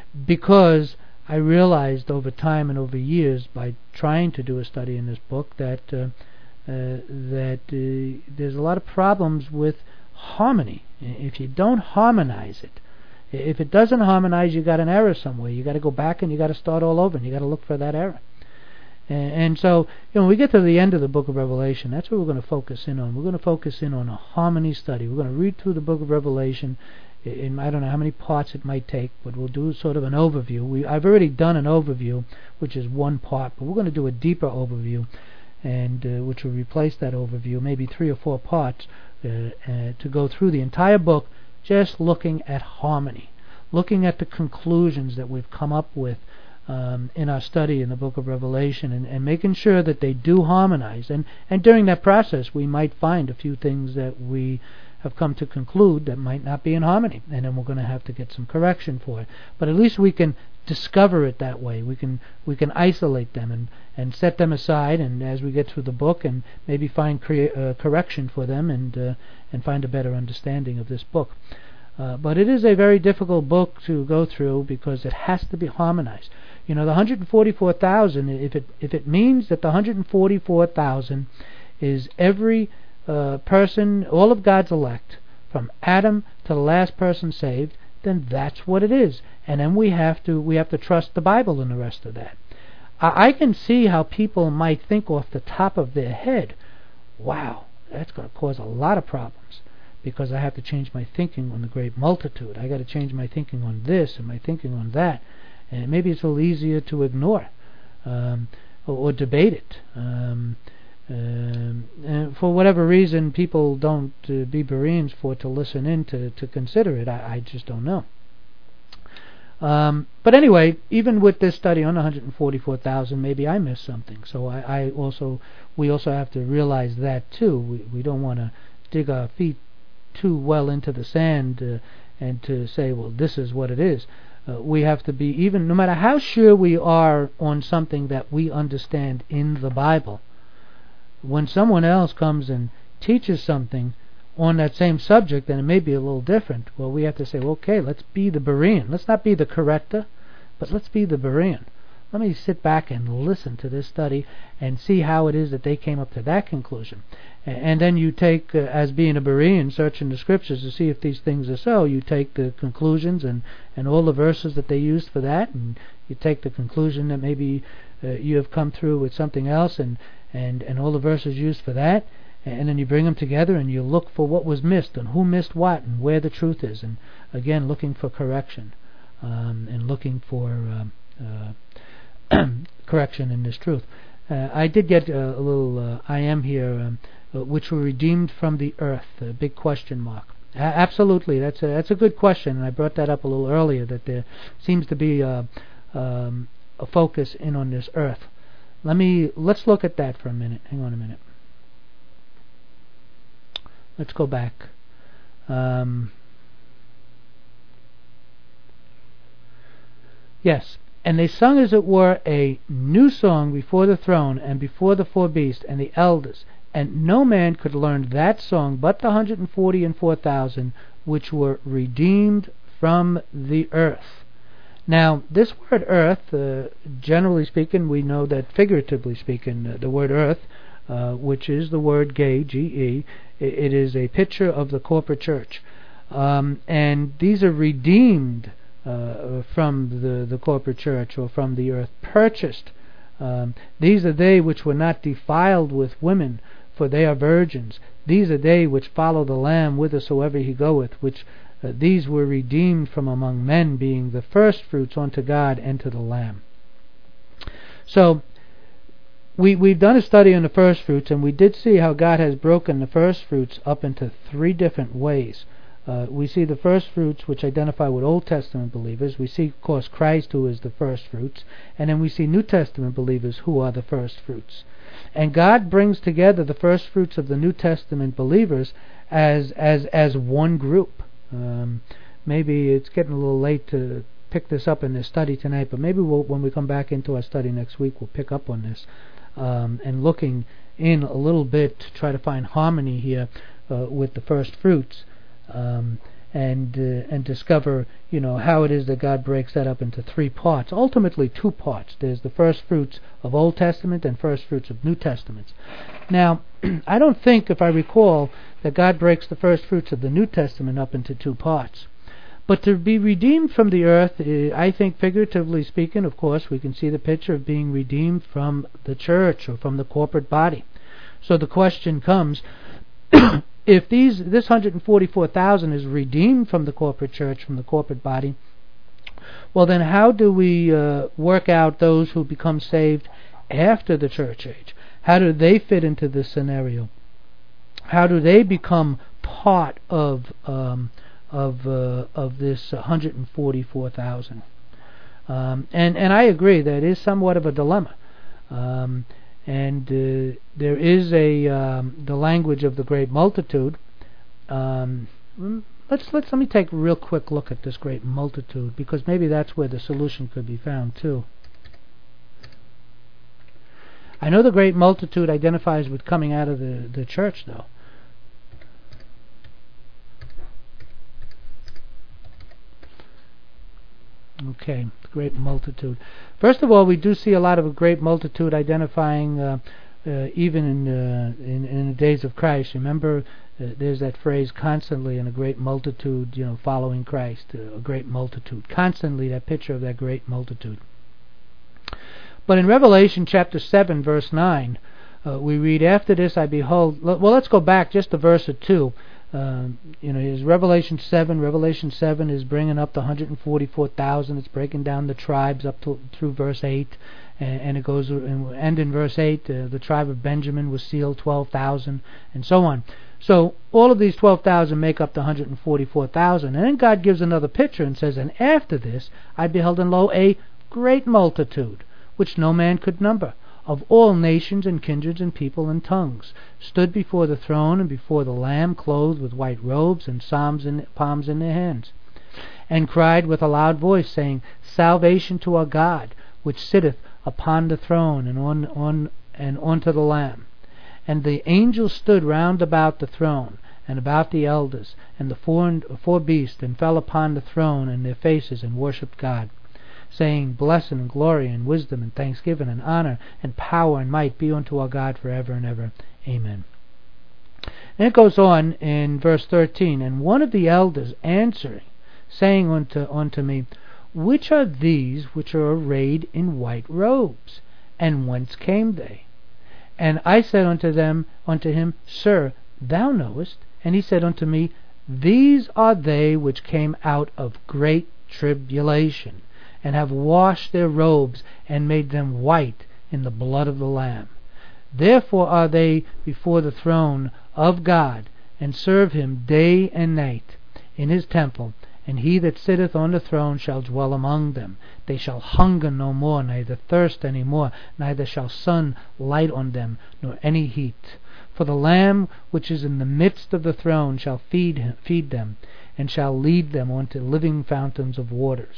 because I realized over time and over years, by trying to do a study in this book, that uh, uh, that uh, there's a lot of problems with harmony. If you don't harmonize it, if it doesn't harmonize, you got an error somewhere. You got to go back and you got to start all over, and you got to look for that error. And, and so, you know, when we get to the end of the book of Revelation, that's what we're going to focus in on. We're going to focus in on a harmony study. We're going to read through the book of Revelation. In, I don't know how many parts it might take, but we'll do sort of an overview. We, I've already done an overview, which is one part, but we're going to do a deeper overview, and uh, which will replace that overview, maybe three or four parts, uh, uh, to go through the entire book, just looking at harmony, looking at the conclusions that we've come up with um, in our study in the book of Revelation, and, and making sure that they do harmonize. And, and during that process, we might find a few things that we have come to conclude that might not be in harmony, and then we're going to have to get some correction for it. But at least we can discover it that way. We can we can isolate them and, and set them aside, and as we get through the book, and maybe find crea- uh, correction for them, and uh, and find a better understanding of this book. Uh, but it is a very difficult book to go through because it has to be harmonized. You know, the one hundred forty-four thousand, if it if it means that the one hundred forty-four thousand is every uh, person, all of God's elect, from Adam to the last person saved, then that's what it is. And then we have to we have to trust the Bible in the rest of that. I, I can see how people might think off the top of their head, wow, that's going to cause a lot of problems, because I have to change my thinking on the great multitude. I got to change my thinking on this and my thinking on that. And maybe it's a little easier to ignore um, or, or debate it. Um, um, and for whatever reason, people don't uh, be Bereans for to listen in to, to consider it. I, I just don't know. Um, but anyway, even with this study on one hundred forty-four thousand, maybe I missed something. So I, I also we also have to realize that too. We we don't want to dig our feet too well into the sand uh, and to say, well, this is what it is. Uh, we have to be, even no matter how sure we are on something that we understand in the Bible, when someone else comes and teaches something on that same subject, and it may be a little different, well, we have to say, well, okay, let's be the Berean. Let's not be the corrector, but let's be the Berean. Let me sit back and listen to this study and see how it is that they came up to that conclusion. And then you take, uh, as being a Berean, searching the scriptures to see if these things are so, you take the conclusions and, and all the verses that they used for that, and you take the conclusion that maybe uh, you have come through with something else, and, and, and all the verses used for that, and then you bring them together and you look for what was missed and who missed what and where the truth is, and again looking for correction um, and looking for um, uh, correction in this truth. Uh, I did get a, a little uh, I am here, um, uh, which were redeemed from the earth, a big question mark. A- absolutely, that's a, that's a good question, and I brought that up a little earlier, that there seems to be a, um, a focus in on this earth. Let me let's look at that for a minute. Hang on a minute. Let's go back. Um, Yes. And they sung as it were a new song before the throne and before the four beasts and the elders. And no man could learn that song but the hundred and forty and four thousand which were redeemed from the earth. Now, this word earth, uh, generally speaking, we know that figuratively speaking, uh, the word earth, uh, which is the word gay, G E, it, it is a picture of the corporate church. Um, and these are redeemed uh, from the, the corporate church or from the earth, purchased. Um, these are they which were not defiled with women, for they are virgins. These are they which follow the Lamb whithersoever he goeth, which uh, these were redeemed from among men, being the firstfruits unto God and to the Lamb. So, we, we've done a study on the firstfruits, and we did see how God has broken the firstfruits up into three different ways. Uh, we see the first fruits which identify with Old Testament believers. We see, of course, Christ, who is the first fruits. And then we see New Testament believers, who are the first fruits. And God brings together the first fruits of the New Testament believers as as as one group. Um, maybe it's getting a little late to pick this up in this study tonight, but maybe we'll, when we come back into our study next week, we'll pick up on this. Um, and looking in a little bit to try to find harmony here uh, with the first fruits. Um, and uh, and discover, you know, how it is that God breaks that up into three parts, ultimately two parts. There's the first fruits of Old Testament and first fruits of New Testament. Now, I don't think, if I recall, that God breaks the first fruits of the New Testament up into two parts. But to be redeemed from the earth, uh, I think, figuratively speaking, of course, we can see the picture of being redeemed from the church or from the corporate body. So the question comes, if these this one hundred forty-four thousand is redeemed from the corporate church, from the corporate body, well then how do we uh, work out those who become saved after the church age? How do they fit into this scenario? How do they become part of um, of uh, of this one hundred forty-four thousand? Um, and and I agree that is somewhat of a dilemma. Um, And uh, there is a um, the language of the great multitude. Um, let's let's let me take a real quick look at this great multitude, because maybe that's where the solution could be found too. I know the great multitude identifies with coming out of the, the church, though. Okay, great multitude. First of all, we do see a lot of a great multitude identifying uh, uh, even in, uh, in in the days of Christ. Remember, uh, there's that phrase constantly in a great multitude, you know, following Christ, uh, a great multitude. Constantly that picture of that great multitude. But in Revelation chapter seven, verse nine, uh, we read, "After this I behold..." Well, let's go back just a verse or two. Uh, you know, is Revelation seven. Revelation seven is bringing up the one hundred forty-four thousand. It's breaking down the tribes up to, through verse eight, and, and it goes and end in verse eight. Uh, the tribe of Benjamin was sealed, twelve thousand, and so on. So all of these twelve thousand make up the one hundred forty-four thousand. And then God gives another picture and says, "And after this I beheld, and lo, a great multitude, which no man could number, of all nations and kindreds and people and tongues, stood before the throne and before the Lamb, clothed with white robes and psalms in, palms in their hands, and cried with a loud voice, saying, Salvation to our God, which sitteth upon the throne and on on and unto the Lamb. And the angels stood round about the throne, and about the elders, and the four, four beasts, and fell upon the throne and their faces, and worshipped God, saying, Blessing and glory and wisdom and thanksgiving and honor and power and might be unto our God forever and ever. Amen." And it goes on in verse thirteen, "And one of the elders answering, saying unto, unto me, Which are these which are arrayed in white robes? And whence came they? And I said unto them, unto him, Sir, thou knowest. And he said unto me, These are they which came out of great tribulation, and have washed their robes, and made them white in the blood of the Lamb. Therefore are they before the throne of God, and serve him day and night in his temple. And he that sitteth on the throne shall dwell among them. They shall hunger no more, neither thirst any more, neither shall sun light on them, nor any heat. For the Lamb which is in the midst of the throne shall feed him, feed them, and shall lead them unto living fountains of waters.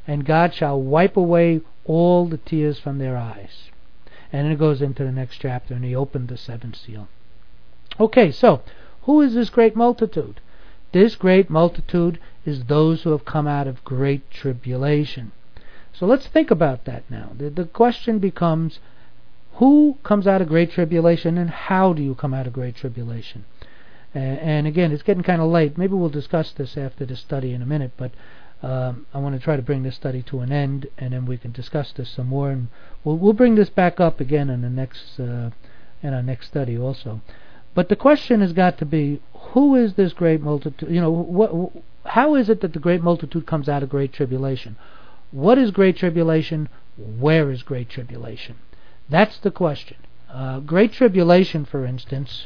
and God shall wipe away all the tears from their eyes. And then it goes into the next chapter, and he opened the seventh seal. Okay, so, who is this great multitude? This great multitude is those who have come out of great tribulation. So let's think about that now. The, the question becomes, who comes out of great tribulation, and how do you come out of great tribulation? Uh, and again, it's getting kind of late. Maybe we'll discuss this after the study in a minute, but um, I want to try to bring this study to an end, and then we can discuss this some more. And we'll, we'll bring this back up again in the next uh, in our next study also. But the question has got to be, who is this great multitude? You know, what, how is it that the great multitude comes out of great tribulation? What is great tribulation? Where is great tribulation? That's the question. Uh, great tribulation, for instance,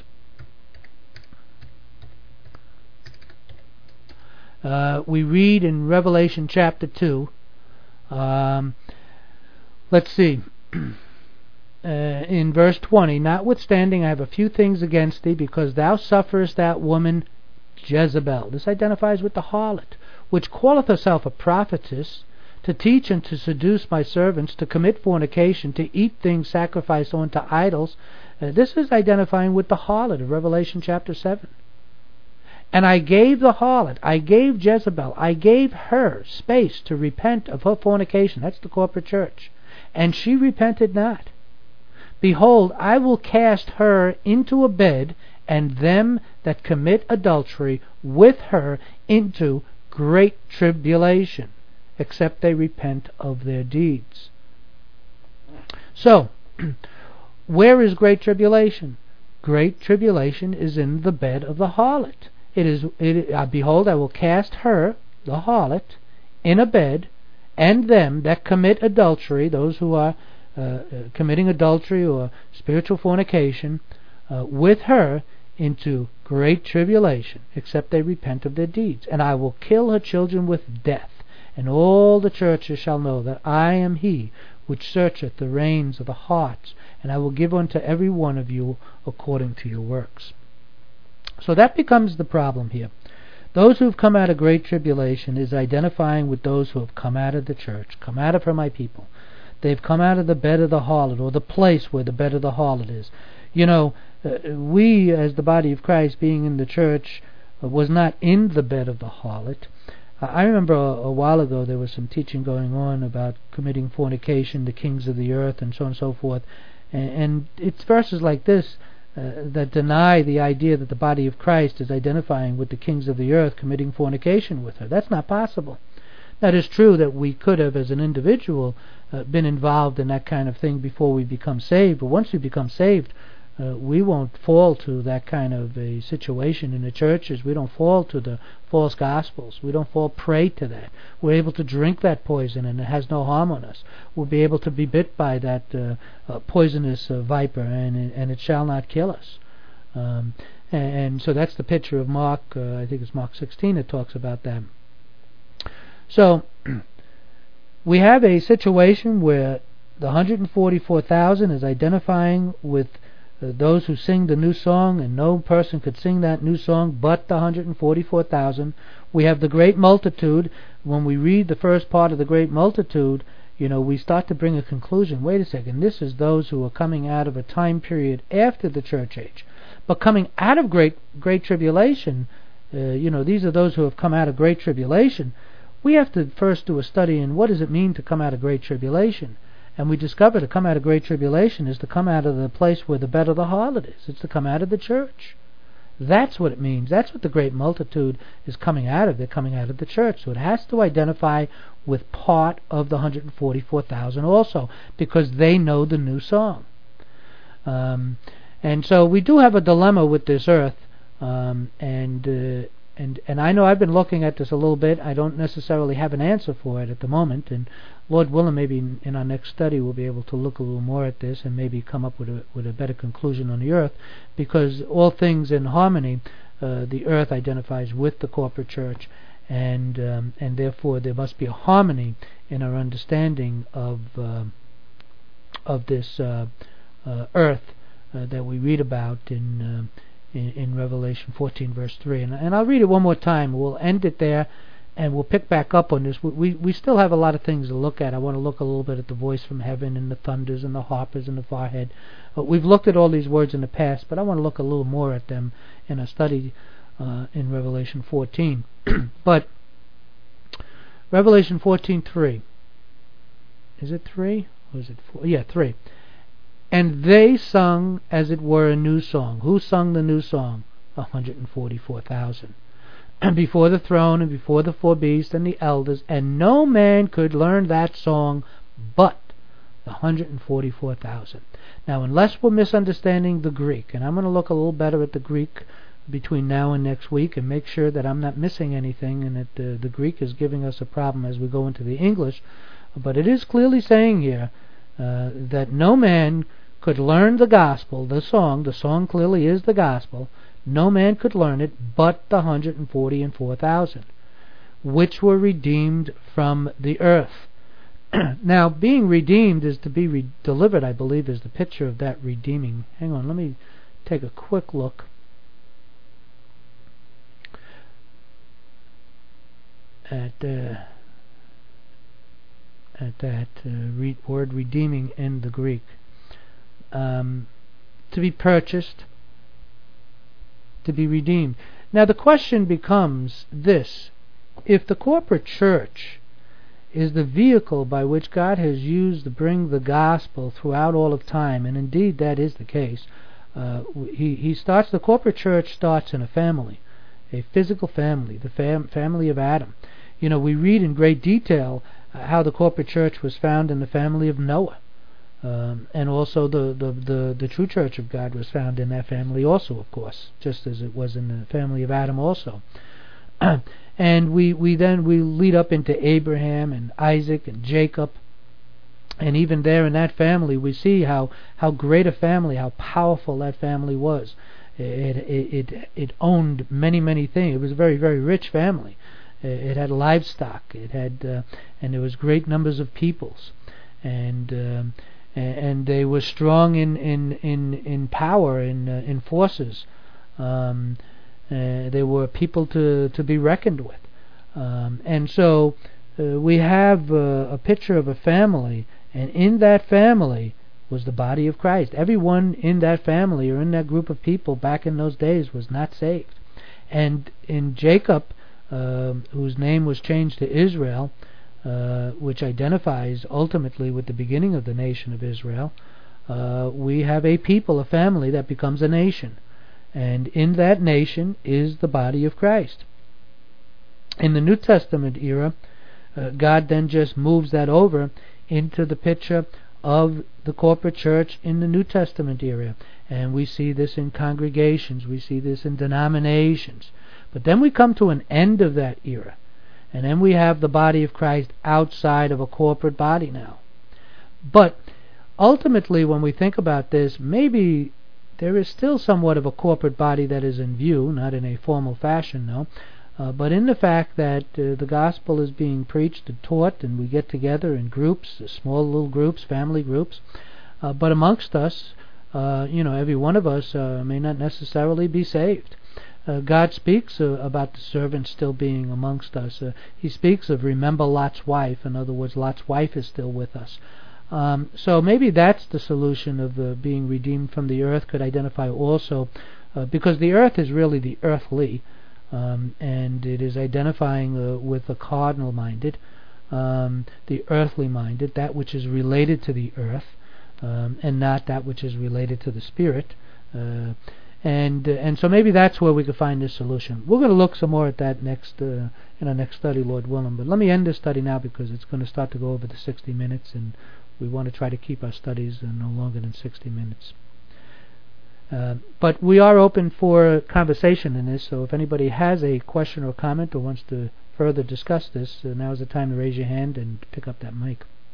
uh, we read in Revelation chapter two. Um, let's see. Uh, in verse twenty, notwithstanding I have a few things against thee, because thou sufferest that woman Jezebel. This identifies with the harlot, which calleth herself a prophetess, to teach and to seduce my servants, to commit fornication, to eat things sacrificed unto idols. Uh, this is identifying with the harlot of Revelation chapter seven. And I gave the harlot, I gave Jezebel, I gave her space to repent of her fornication. That's the corporate church. And she repented not. Behold, I will cast her into a bed, and them that commit adultery with her into great tribulation, except they repent of their deeds. So, where is great tribulation? Great tribulation is in the bed of the harlot. It is, it, uh, behold, I will cast her, the harlot, in a bed, and them that commit adultery, those who are Uh, uh, committing adultery or spiritual fornication, uh, with her into great tribulation, except they repent of their deeds. And I will kill her children with death, and all the churches shall know that I am he which searcheth the reins of the hearts, and I will give unto every one of you according to your works. So that becomes the problem here. Those who have come out of great tribulation is identifying with those who have come out of the church, come out of her, my people. They've come out of the bed of the harlot, or the place where the bed of the harlot is. You know, uh, we, as the body of Christ, being in the church, uh, was not in the bed of the harlot. Uh, I remember a, a while ago there was some teaching going on about committing fornication, the kings of the earth, and so on and so forth. And, and it's verses like this uh, that deny the idea that the body of Christ is identifying with the kings of the earth committing fornication with her. That's not possible. Now, it is true that we could have, as an individual, uh, been involved in that kind of thing before we become saved, but once we become saved, uh, we won't fall to that kind of a situation in the churches. We don't fall to the false gospels. We don't fall prey to that. We're able to drink that poison, and it has no harm on us. We'll be able to be bit by that uh, uh, poisonous uh, viper, and, and it shall not kill us. Um, and, and so that's the picture of Mark, uh, I think it's Mark sixteen that talks about that. So, we have a situation where the one hundred forty-four thousand is identifying with uh, those who sing the new song, and no person could sing that new song but the one hundred forty-four thousand. We have the great multitude. When we read the first part of the great multitude, you know, we start to bring a conclusion. Wait a second, this is those who are coming out of a time period after the church age. But coming out of great, great tribulation, uh, you know, these are those who have come out of great tribulation. We have to first do a study in what does it mean to come out of great tribulation. And we discover to come out of great tribulation is to come out of the place where the bed of the harlot is. It's to come out of the church. That's what it means. That's what the great multitude is coming out of. They're coming out of the church. So it has to identify with part of the one hundred forty-four thousand also, because they know the new song. Um, and so we do have a dilemma with this earth, um, and uh, And and I know I've been looking at this a little bit. I don't necessarily have an answer for it at the moment. And Lord willing, maybe in, in our next study we'll be able to look a little more at this and maybe come up with a with a better conclusion on the earth. Because all things in harmony, uh, the earth identifies with the corporate church, and um, and therefore there must be a harmony in our understanding of uh, of this uh, uh, earth uh, that we read about in. Uh, In, in Revelation fourteen verse three, and, and I'll read it one more time. We'll end it there and we'll pick back up on this. We, we we still have a lot of things to look at. I want to look a little bit at the voice from heaven and the thunders and the harpers and the forehead. Uh, we've looked at all these words in the past, but I want to look a little more at them in a study uh, in Revelation fourteen. But Revelation fourteen three. Is it three? Or is it four? Yeah, three. And they sung as it were a new song. Who sung the new song? one hundred forty-four thousand. Before the throne and before the four beasts and the elders, and no man could learn that song but the one hundred forty-four thousand. Now, unless we're misunderstanding the Greek, and I'm going to look a little better at the Greek between now and next week and make sure that I'm not missing anything and that uh, the Greek is giving us a problem as we go into the English, but it is clearly saying here uh, that no man could learn the gospel, the song, the song clearly is the gospel, no man could learn it but the one hundred forty-four thousand, which were redeemed from the earth. Now, being redeemed is to be re- delivered, I believe, is the picture of that redeeming. Hang on, let me take a quick look. At uh, at that uh, re- word redeeming in the Greek. Um, to be purchased, to be redeemed. Now the question becomes this: if the corporate church is the vehicle by which God has used to bring the gospel throughout all of time, and indeed that is the case, uh, he, he starts, the corporate church starts in a family, a physical family, the fam- family of Adam. You know, we read in great detail uh, how the corporate church was found in the family of Noah. Um, and also the, the, the, the true church of God was found in that family also, of course, just as it was in the family of Adam also. And we, we then we lead up into Abraham and Isaac and Jacob. And even there in that family we see how, how great a family, how powerful that family was. It, it, it, it owned many, many things. It was a very, very rich family. It had livestock. It had, uh, and there was great numbers of peoples. And... Um, and they were strong in in in, in power, in uh, in forces. Um, uh, they were people to to be reckoned with, um, and so uh, we have uh, a picture of a family, and in that family was the body of Christ. Everyone in that family or in that group of people back in those days was not saved, and in Jacob, uh, whose name was changed to Israel, Uh, which identifies ultimately with the beginning of the nation of Israel, uh, we have a people, a family that becomes a nation. And in that nation is the body of Christ. In the New Testament era, uh, God then just moves that over into the picture of the corporate church in the New Testament era. And we see this in congregations, we see this in denominations. But then we come to an end of that era. And then we have the body of Christ outside of a corporate body now. But ultimately, when we think about this, maybe there is still somewhat of a corporate body that is in view, not in a formal fashion, no, uh, but in the fact that uh, the gospel is being preached and taught, and we get together in groups, small little groups, family groups. Uh, but amongst us, uh, you know, every one of us uh, may not necessarily be saved. Uh, God speaks uh, about the servant still being amongst us. Uh, he speaks of remember Lot's wife. In other words, Lot's wife is still with us. Um, so maybe that's the solution of uh, being redeemed from the earth, could identify also, uh, because the earth is really the earthly, um, and it is identifying uh, with the cardinal-minded, um, the earthly-minded, that which is related to the earth, um, and not that which is related to the spirit. Uh, And uh, and so maybe that's where we could find this solution. We're going to look some more at that next uh, in our next study, Lord willing. But let me end this study now because it's going to start to go over the sixty minutes, and we want to try to keep our studies uh, no longer than sixty minutes. Uh, but we are open for conversation in this, so if anybody has a question or comment or wants to further discuss this, uh, now is the time to raise your hand and pick up that mic.